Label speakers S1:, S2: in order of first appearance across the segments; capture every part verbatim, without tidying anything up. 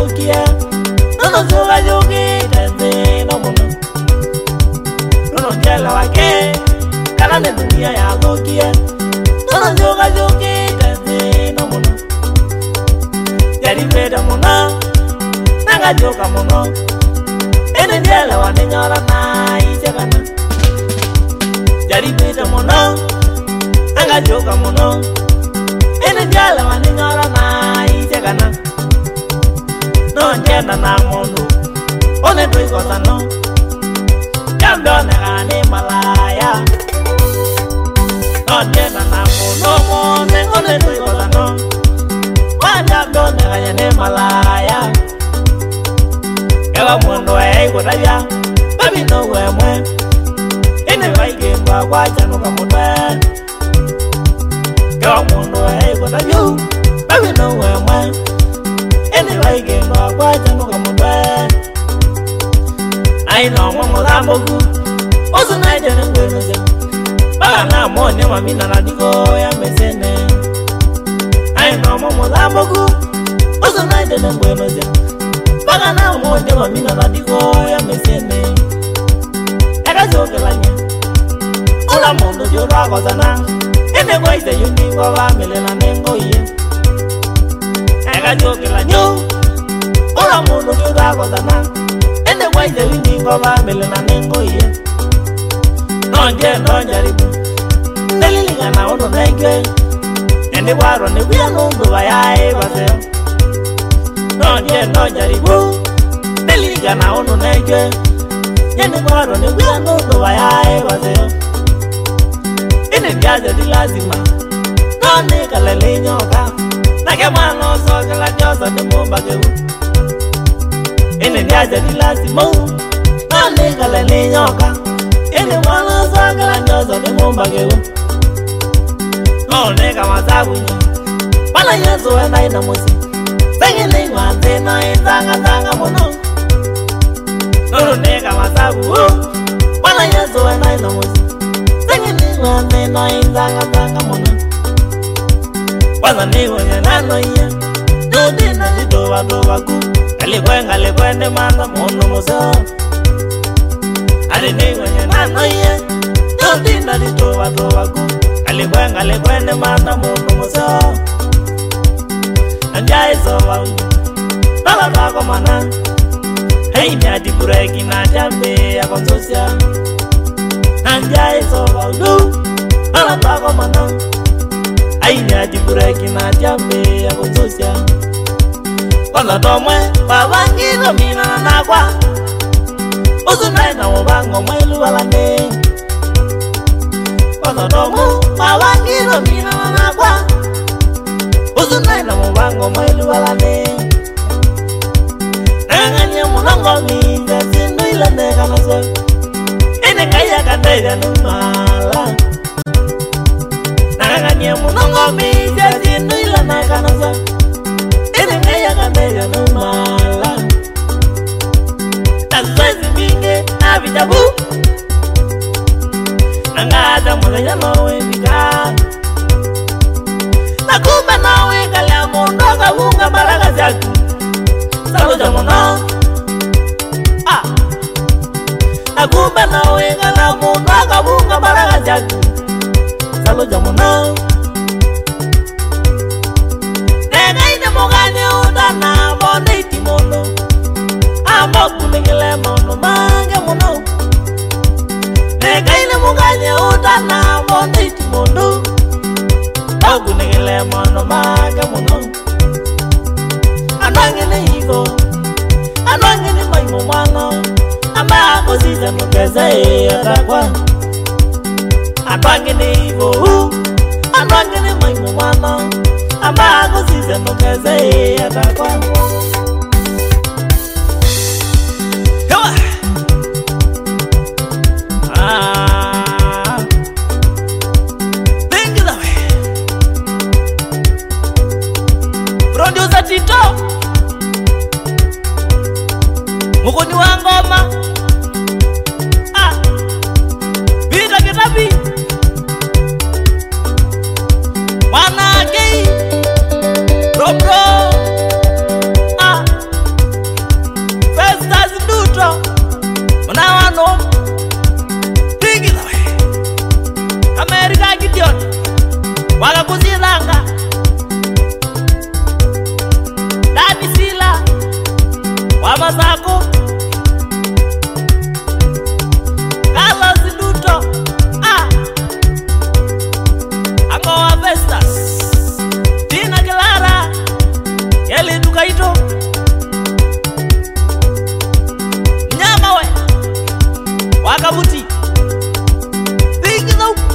S1: thukia nono zuga yugi tende no muno nono jela wake kana ne dunia ya thukia nono zuga yugi tende no muno yari beda muno nanga joka muno ene jela wane nyora na isegana yari beda muno nanga joka muno ene jela wane nyora na isegana no njenda na mundu one doi kota no jambe one gani malaya no njenda na mundu one one doi kota no wa jambe one gani malaya ewa mundu ee kutavya babi no wemwe ene waige mba kwa chanuka mutwe ewa mundu ee kutavya babi no wemwe ene waige mba kwa chanuka mutwe ai no mo lambo ku ozo na jana ngweno ze bala na mo ne mami na digo ya mesene ai no mo lambo ku ozo na jana ngweno ze bala na mo ne mami na digo ya mesene eka zoke lanya ola mondo yo ra ko sana ene ko ite yuni ko ba mele na nengo ye eka zoke lanyo ola mondo yo ra ko sana ene kwa ite yuni ko ba mele na nengo ye nonje nonje ribu nelilinga na ono nenge ene waro ne bia ndo bayae base nonje nonje ribu nelilinga na ono nenge ene waro ne bia ndo bayae base ene biaje di lazima none kalele nyoka na kema no so kala josa de momba ke ene biaje di lazima none kalele nyoka ene mwana zangala nyozo de momba gewo none kama sabu bala yezo ena ina mosi senge ne ngwande na izanga zanga mono none kama sabu bala yezo ena ina mosi senge ne ngwande na izanga zanga mono kwanza ni wenye nano ye nudi na zidowa dowa ku alikwenga likwende manda mono moso ali ni wenye nano ye nudi na zidowa dowa ku alikwenga likwende manda mono moso anjai sowa unyo nala bako mana hei ni adi bureki na jambe ya konsosia anjai sowa unyo nala bako mana aini adi bureki na jambe ya konsosia kwanza tomwe babangiro mina na kwa uzunai na wabango mwelu walane kwanza tomwe babangiro mina na kwa uzunai na wabango mwelu walane nanganya mulongo minga zindu ilane kanaso ene kaya kandeja numala nanganya mulongo minga zindu ilane kanaso ene kaya kandeja numala tazoezi minge na vitabu nangaza mulenya nowe vika nakumba nawe kalya mundo kavunga maraka zyaku saloja mona ah nakumba nawe kalya mundo kavunga maraka zyaku saloja mona nega ine mogane udana bonde itimono amboku ningile mono mange mono nega ine mogane udana bonde itimono amboku ningile mono mange mono anangene higo anangene maimo mwana amba akosize mugeze atakwa anangene higo anangene maimo mwana amba akosize mugeze atakwa Come on. Ah. Think that way. Producer Tito. Mukoni wa ngoma. Ah. Vita kitabi. Mwana kei. Bro bro. Ah. wakakuzilanga Dani Sila Wamasako Carlos Duto ah Angoa Vestas Tina Clara Yeli Dukaito Nyama we Wakabuti Bigizo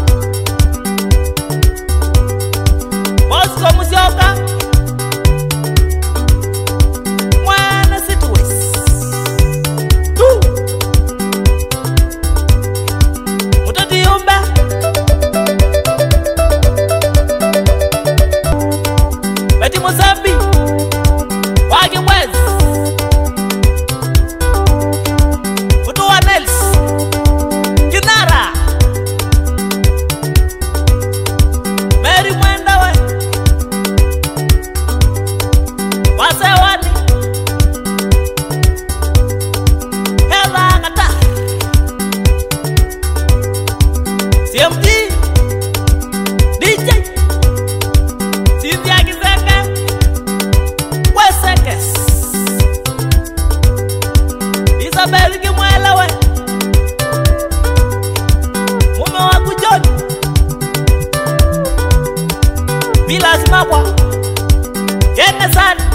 S1: Mosco Musyoka Mwana Situwes Tu Mutati Yumbe Beti Musambi Wagi Wes Mutuwa Nels Kinara Mary Mwenda we Wasewani Hela Ngata C M T D J Cynthia Kizenge Wesekes Isabel Kimwela we Mume wangu John Bila Simakwa Kene Sani